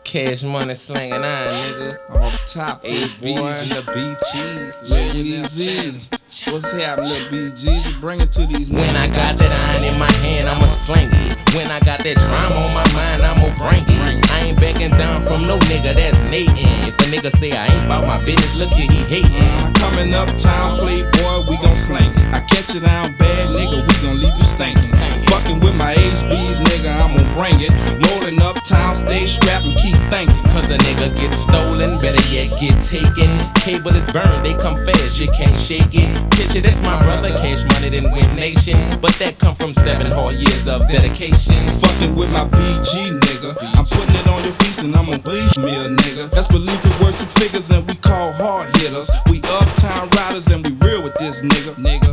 Cash Money slanging on, nigga. Off top, HBs boy. and the BGs. Lil Weezy. What's happening, Lil BGs? Bring it to these When niggas. I got that iron in my hand, I'ma sling it. When I got that drama on my mind, I'ma bring it. I ain't backing down from no nigga that's natin'. If a nigga say I ain't bout my business, look here, he hatin'. Coming uptown, playboy, we gon' slang it. I catch you down bad, nigga, we gon' leave you stinking. Fucking with my HBs, nigga, I'ma bring it. Rolling uptown, stay strapped and keep thinking. Cause a nigga get stolen, better yet get taken. Cable is burned, they come fast, you can't shake it. Picture this, my brother, Cash Money didn't win nation. But that come from 7 hard years of dedication. Fucking with my BG, nigga. I'm putting it on your feet and I'm on bleach me a nigga. That's believe it worth 6 figures and we call hard hitters. We uptown riders and we real with this nigga.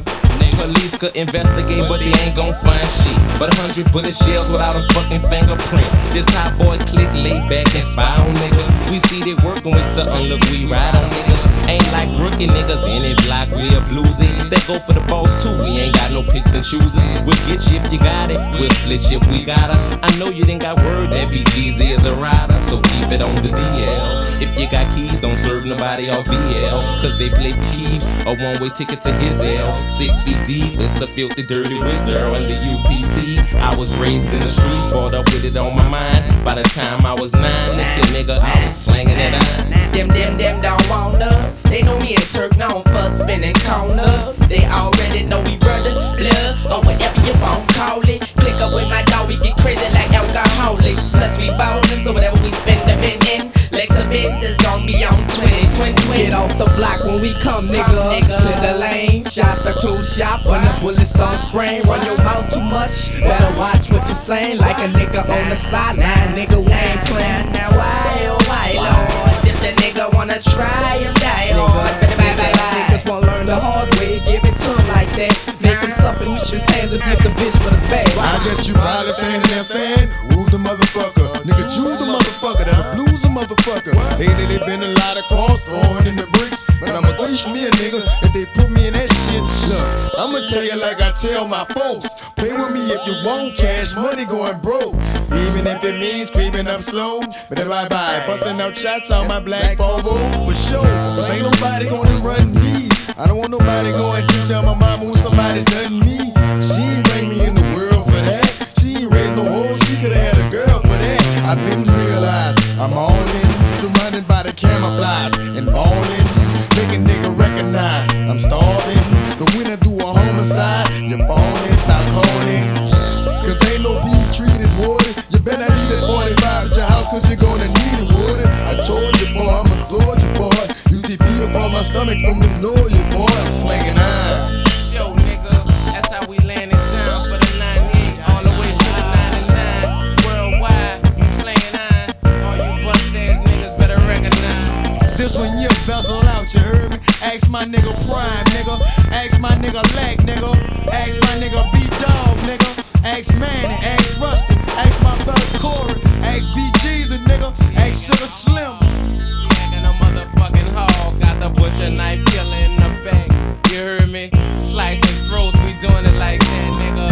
Police could investigate, but they ain't gon' find shit. But 100 bullet shells without a fucking fingerprint. This hot boy click, lay back and spy on niggas. We see they working with something, look, we ride on niggas. Ain't like rookie niggas in it block, we a bluesy. They go for the boss too, we ain't got no picks and chooses. We'll get you if you got it, we'll split you if we got her. I know you didn't got word that BG's is a rider, so keep it on the DL. If you got keys, don't serve nobody off VL. Cause they play for keys, a one-way ticket to his L. 6 feet deep, it's a filthy, dirty wizard on the UPT. I was raised in the streets, brought up with it on my mind. By the time I was 9, look nigga, I was slanging it on. Them don't want us. They know me and Turk known for spinning corners. They already know we brothers, blood, or whatever you want call it. Click up with my dog, we get crazy like alcoholics. Plus we ballin', so whatever we spend the in. Lex a business gon' be on 20. Get off the block when we come, nigga. Clear the lane, shots the cruise shop. When the bullets start spraying, run your mouth too much. Better watch what you're saying, like a nigga on the sideline. Nigga, we ain't playing. Now why, oh why, Lord? If the nigga wanna try and die hard, Niggas won't learn the hard way, give it to him like that. Make him suffer, wash his hands and give the bitch for the bag. I guess you probably standing there saying, who's the motherfucker? Nigga, you the motherfucker, that'll blues the motherfucker. Lately they been a lot of cross throwing in the bricks, but I'ma teach me a nigga if they put me in that shit. Look, I'ma tell you like I tell my folks, play with me if you want Cash Money going broke. Even if it means creeping up slow, but then bye-bye, busting out shots on my black Volvo for sure. Cause ain't nobody gonna run me. I don't want nobody going to tell my mama who somebody done me. She ain't bring me in the world for that. She ain't raised no hoe, she could've had a girl for that. I've been realized I'm all in, surrounded by the camouflage and ballin', make a nigga recognize I'm starving. So when I do a homicide, you fallin', stop calling. Cause ain't no beef tree that's water. You better leave that 45 at your house cause you're gonna need it water. I told you boy, I'm a soldier boy. UTP upon my stomach from the lawyer boy. I'm slinging iron. Yo, nigga, that's how we land it down for the 98, all the way to the 99. Worldwide, we slanging iron. All you bust-ass niggas better recognize. This one you bezel out, you heard me? Ask my nigga Prime, nigga. Ask my nigga Lack, nigga. Ask my nigga B-Dog, nigga. Ask Manny, ask Rusty. Ask my brother Corey. Ask BG's a nigga. Ask Sugar Slim. Acting a motherfucking hog, got the butcher knife killer in the back. You heard me? Slicing throats, we doing it like that, nigga.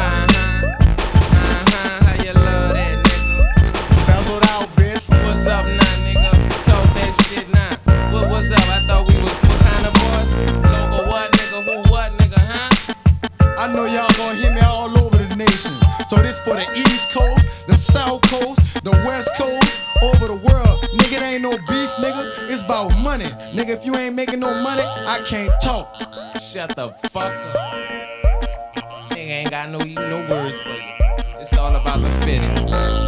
How you love that, nigga? Bezeled out, bitch. What's up now, nigga? Talk that shit now. What's up? I thought we was what kind of boys? Local what, nigga? Who what, nigga, huh? I know y'all gonna hear me all over this nation. So this for the East Coast, the South Coast, the West Coast, over the world. Nigga, it ain't no beef, nigga. It's about money. Nigga, if you ain't making no money, I can't talk. Shut the fuck up. Nigga ain't got no words for you. It's all about the fitting.